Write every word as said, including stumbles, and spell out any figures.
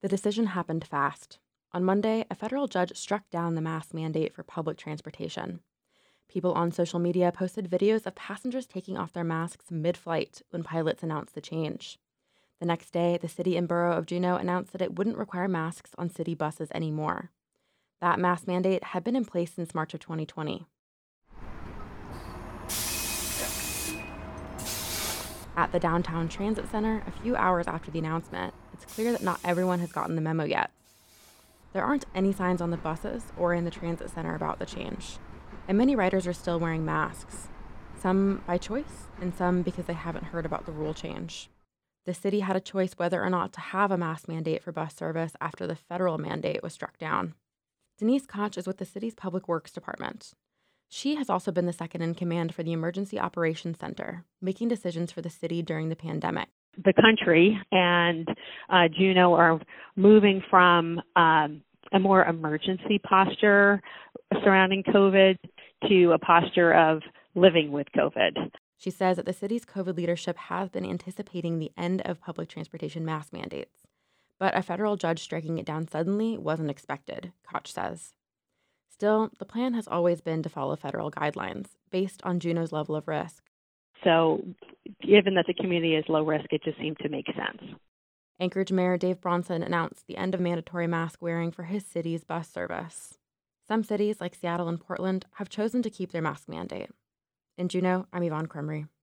The decision happened fast. On Monday, a federal judge struck down the mask mandate for public transportation. People on social media posted videos of passengers taking off their masks mid-flight when pilots announced the change. The next day, the city and borough of Juneau announced that it wouldn't require masks on city buses anymore. That mask mandate had been in place since March of twenty twenty. At the downtown transit center, a few hours after the announcement, it's clear that not everyone has gotten the memo yet. There aren't any signs on the buses or in the transit center about the change, and many riders are still wearing masks, some by choice and some because they haven't heard about the rule change. The city had a choice whether or not to have a mask mandate for bus service after the federal mandate was struck down. Denise Koch is with the city's Public Works Department. She has also been the second in command for the Emergency Operations Center, making decisions for the city during the pandemic. The country and uh, Juneau are moving from um, a more emergency posture surrounding COVID to a posture of living with COVID. She says that the city's COVID leadership has been anticipating the end of public transportation mask mandates, but a federal judge striking it down suddenly wasn't expected, Koch says. Still, the plan has always been to follow federal guidelines based on Juneau's level of risk. So, given that the community is low risk, it just seemed to make sense. Anchorage Mayor Dave Bronson announced the end of mandatory mask wearing for his city's bus service. Some cities, like Seattle and Portland, have chosen to keep their mask mandate. In Juneau, I'm Yvonne Crumry.